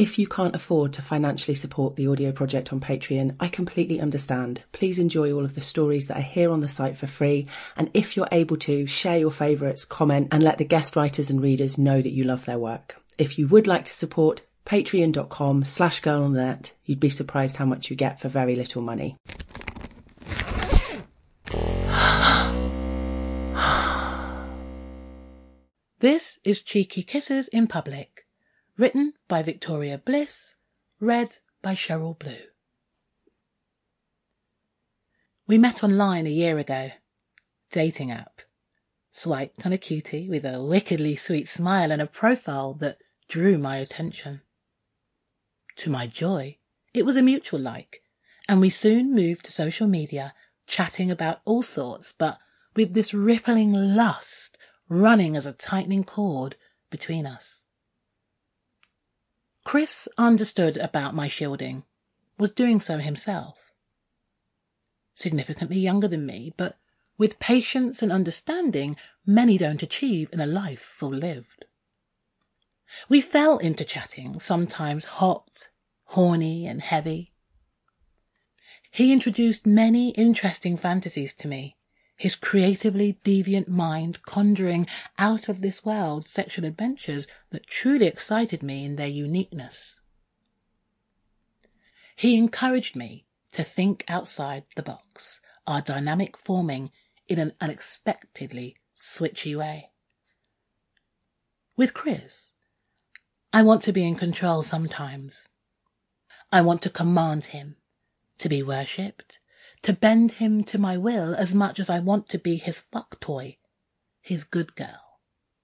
If you can't afford to financially support the audio project on Patreon, I completely understand. Please enjoy all of the stories that are here on the site for free. And if you're able to, share your favourites, comment, and let the guest writers and readers know that you love their work. If you would like to support, patreon.com/girlonthenet. You'd be surprised how much you get for very little money. This is Cheeky Kisses in Public, written by Victoria Bliss, read by Cheryl Blue. We met online a year ago. Dating app. Swiped on a cutie with a wickedly sweet smile and a profile that drew my attention. To my joy, it was a mutual like, and we soon moved to social media, chatting about all sorts, but with this rippling lust running as a tightening cord between us. Chris understood about my shielding, was doing so himself. Significantly younger than me, but with patience and understanding many don't achieve in a life full lived. We fell into chatting, sometimes hot, horny and heavy. He introduced many interesting fantasies to me, his creatively deviant mind conjuring out of this world sexual adventures that truly excited me in their uniqueness. He encouraged me to think outside the box, our dynamic forming in an unexpectedly switchy way. With Chris, I want to be in control sometimes. I want to command him, to be worshipped, to bend him to my will as much as I want to be his fuck toy, his good girl.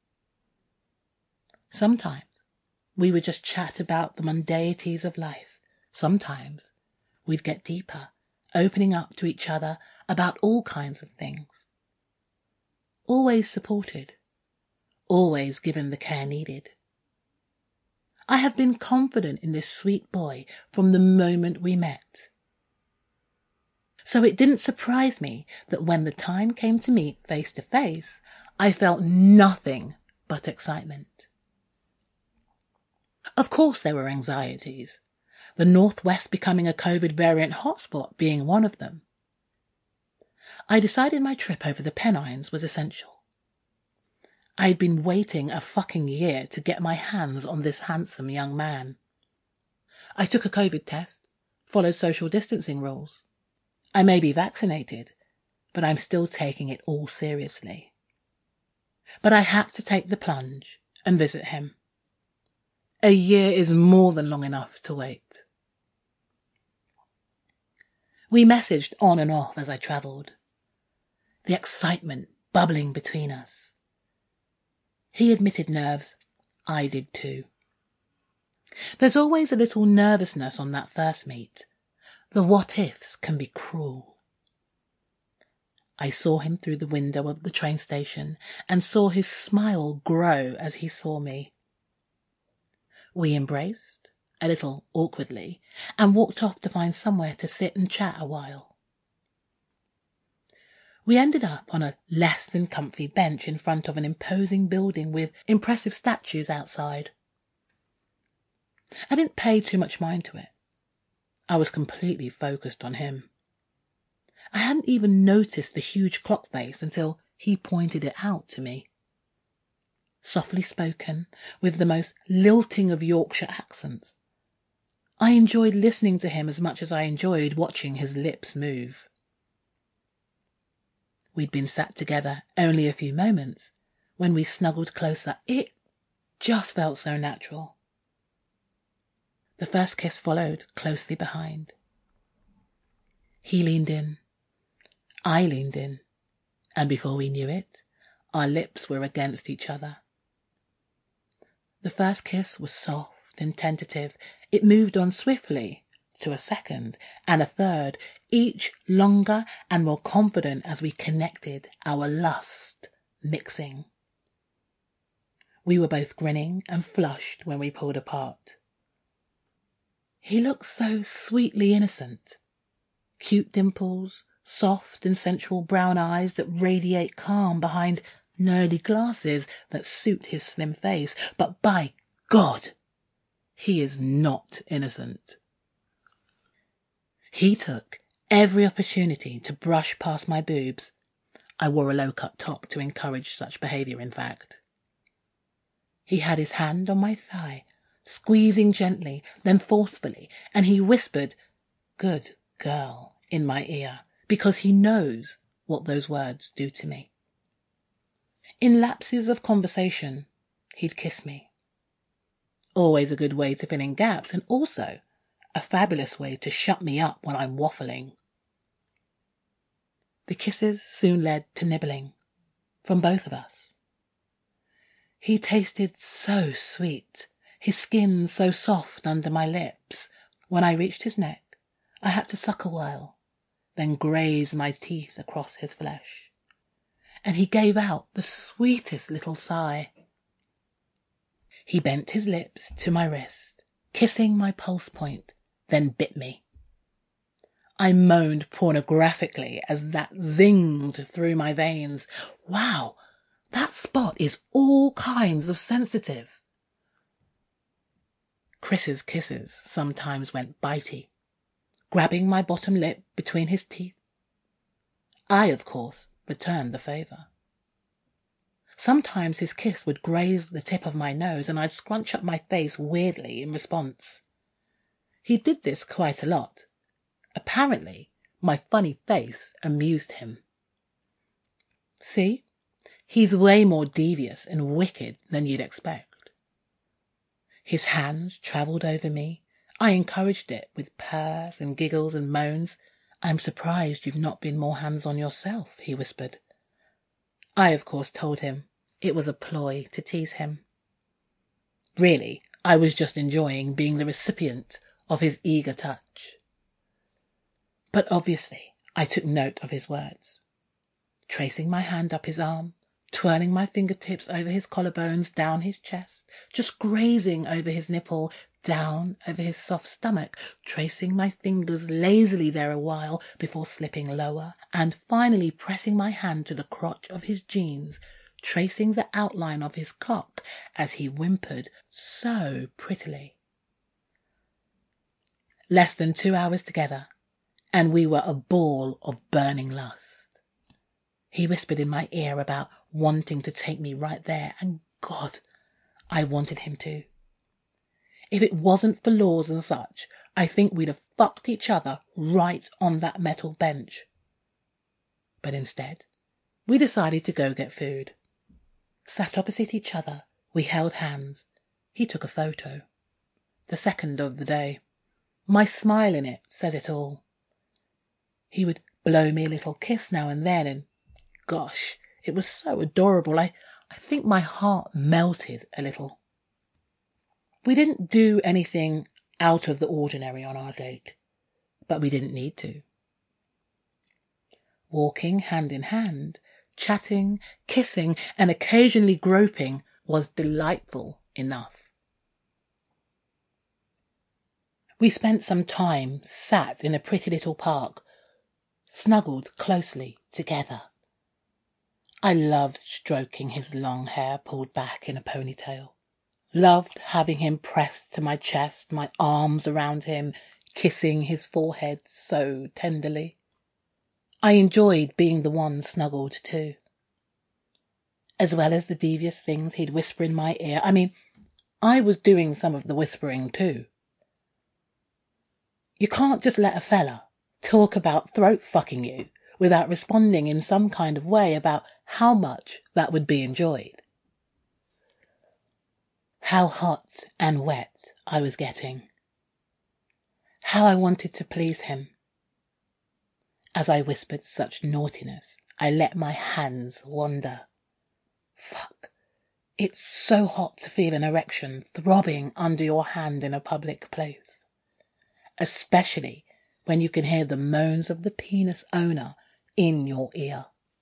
Sometimes we would just chat about the mundanities of life. Sometimes we'd get deeper, opening up to each other about all kinds of things. Always supported, always given the care needed. I have been confident in this sweet boy from the moment we met. So it didn't surprise me that when the time came to meet face to face, I felt nothing but excitement. Of course there were anxieties, the Northwest becoming a COVID variant hotspot being one of them. I decided my trip over the Pennines was essential. I'd been waiting a fucking year to get my hands on this handsome young man. I took a COVID test, followed social distancing rules. I may be vaccinated, but I'm still taking it all seriously. But I had to take the plunge and visit him. A year is more than long enough to wait. We messaged on and off as I travelled. The excitement bubbling between us. He admitted nerves. I did too. There's always a little nervousness on that first meet. The what-ifs can be cruel. I saw him through the window of the train station and saw his smile grow as he saw me. We embraced, a little awkwardly, and walked off to find somewhere to sit and chat a while. We ended up on a less than comfy bench in front of an imposing building with impressive statues outside. I didn't pay too much mind to it. I was completely focused on him. I hadn't even noticed the huge clock face until he pointed it out to me. Softly spoken, with the most lilting of Yorkshire accents. I enjoyed listening to him as much as I enjoyed watching his lips move. We'd been sat together only a few moments when we snuggled closer. It just felt so natural. The first kiss followed closely behind. He leaned in. I leaned in. And before we knew it, our lips were against each other. The first kiss was soft and tentative. It moved on swiftly to a second and a third, each longer and more confident as we connected, our lust mixing. We were both grinning and flushed when we pulled apart. He looked so sweetly innocent. Cute dimples, soft and sensual brown eyes that radiate calm behind nerdy glasses that suit his slim face. But by God, He is not innocent. He took every opportunity to brush past my boobs. I wore a low-cut top to encourage such behaviour, in fact. He had his hand on my thigh, squeezing gently, then forcefully, and he whispered, "Good girl," in my ear, because he knows what those words do to me. In lapses of conversation, he'd kiss me. Always a good way to fill in gaps, and also a fabulous way to shut me up when I'm waffling. The kisses soon led to nibbling, from both of us. He tasted so sweet, his skin so soft under my lips. When I reached his neck, I had to suck a while, then graze my teeth across his flesh. And he gave out the sweetest little sigh. He bent his lips to my wrist, kissing my pulse point, then bit me. I moaned pornographically as that zinged through my veins. Wow, that spot is all kinds of sensitive. Chris's kisses sometimes went bitey, grabbing my bottom lip between his teeth. I, of course, returned the favour. Sometimes his kiss would graze the tip of my nose and I'd scrunch up my face weirdly in response. He did this quite a lot. Apparently, my funny face amused him. See? He's way more devious and wicked than you'd expect. His hands travelled over me. I encouraged it with purrs and giggles and moans. "I'm surprised you've not been more hands-on yourself," he whispered. I, of course, told him it was a ploy to tease him. Really, I was just enjoying being the recipient of his eager touch. But obviously, I took note of his words. Tracing my hand up his arm, twirling my fingertips over his collarbones, down his chest, just grazing over his nipple, down over his soft stomach, tracing my fingers lazily there a while before slipping lower, and finally pressing my hand to the crotch of his jeans, tracing the outline of his cock as he whimpered so prettily. Less than 2 hours together, and we were a ball of burning lust. He whispered in my ear about wanting to take me right there, and God, I wanted him to. If it wasn't for laws and such, I think we'd have fucked each other right on that metal bench. But instead, we decided to go get food. Sat opposite each other, we held hands. He took a photo. The second of the day. My smile in it says it all. He would blow me a little kiss now and then, and gosh, it was so adorable. I think my heart melted a little. We didn't do anything out of the ordinary on our date, but we didn't need to. Walking hand in hand, chatting, kissing, and occasionally groping was delightful enough. We spent some time sat in a pretty little park, snuggled closely together. I loved stroking his long hair pulled back in a ponytail. Loved having him pressed to my chest, my arms around him, kissing his forehead so tenderly. I enjoyed being the one snuggled too. As well as the devious things he'd whisper in my ear. I mean, I was doing some of the whispering too. You can't just let a fella talk about throat fucking you without responding in some kind of way about how much that would be enjoyed. How hot and wet I was getting. How I wanted to please him. As I whispered such naughtiness, I let my hands wander. Fuck. It's so hot to feel an erection throbbing under your hand in a public place. Especially when you can hear the moans of the penis owner in your ear.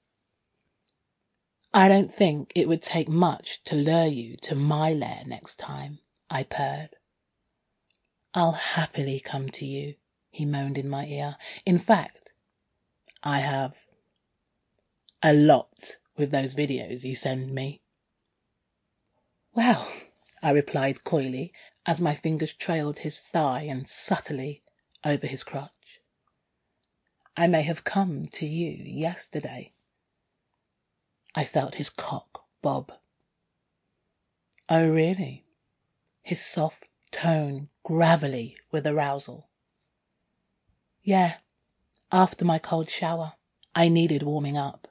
I don't think it would take much to lure you to my lair next time, I purred. I'll happily come to you, he moaned in my ear. In fact, I have a lot with those videos you send me. Well, I replied coyly, as my fingers trailed his thigh and subtly over his crotch. I may have come to you yesterday. I felt his cock bob. Oh, really? His soft tone gravelly with arousal. Yeah, after my cold shower, I needed warming up.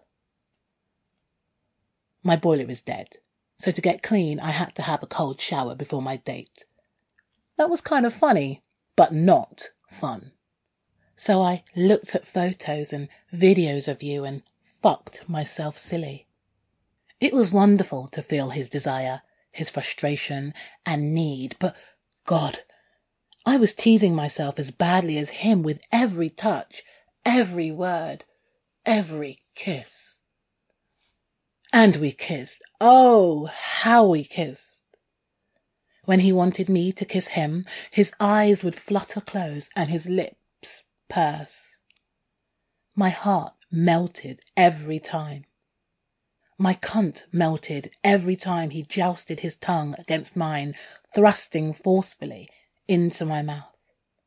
My boiler is dead, so to get clean I had to have a cold shower before my date. That was kind of funny, but not fun. So I looked at photos and videos of you and fucked myself silly. It was wonderful to feel his desire, his frustration and need, but God, I was teasing myself as badly as him with every touch, every word, every kiss. And we kissed. Oh, how we kissed. When he wanted me to kiss him, his eyes would flutter close and his lips purse. My heart melted every time. My cunt melted every time he jousted his tongue against mine, thrusting forcefully into my mouth.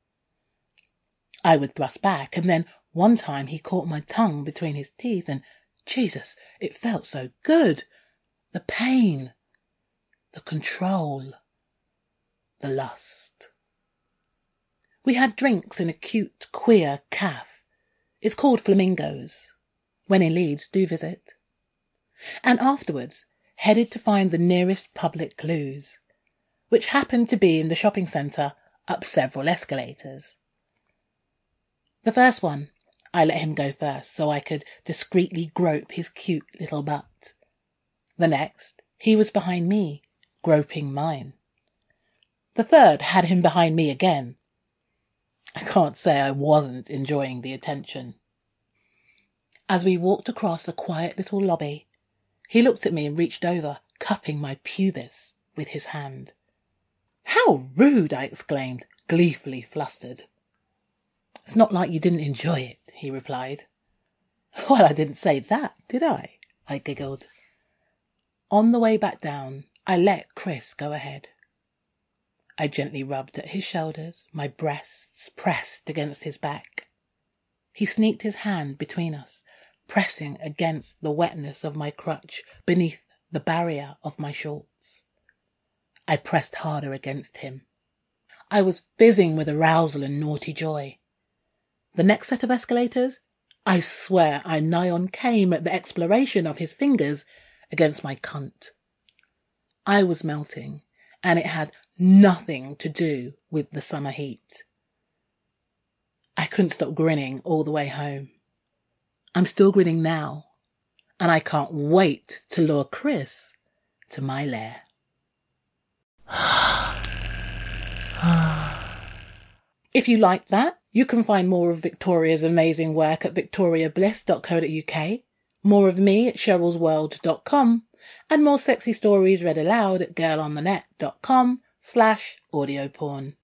I would thrust back, and then one time he caught my tongue between his teeth, and Jesus, it felt so good. The pain, the control, the lust. We had drinks in a cute, queer cafe. It's called Flamingos. When in Leeds, do visit. And afterwards, headed to find the nearest public loos, which happened to be in the shopping centre up several escalators. The first one, I let him go first so I could discreetly grope his cute little butt. The next, he was behind me, groping mine. The third had him behind me again. I can't say I wasn't enjoying the attention. As we walked across a quiet little lobby, he looked at me and reached over, cupping my pubis with his hand. How rude, I exclaimed, gleefully flustered. It's not like you didn't enjoy it, he replied. Well, I didn't say that, did I? I giggled. On the way back down, I let Chris go ahead. I gently rubbed at his shoulders, my breasts pressed against his back. He sneaked his hand between us, pressing against the wetness of my crotch beneath the barrier of my shorts. I pressed harder against him. I was fizzing with arousal and naughty joy. The next set of escalators, I swear I nigh on came at the exploration of his fingers against my cunt. I was melting, and it had nothing to do with the summer heat. I couldn't stop grinning all the way home. I'm still grinning now, and I can't wait to lure Chris to my lair. If you like that, you can find more of Victoria's amazing work at victoriabliss.co.uk, more of me at cherylsworld.com, and more sexy stories read aloud at girlonthenet.com/audioporn.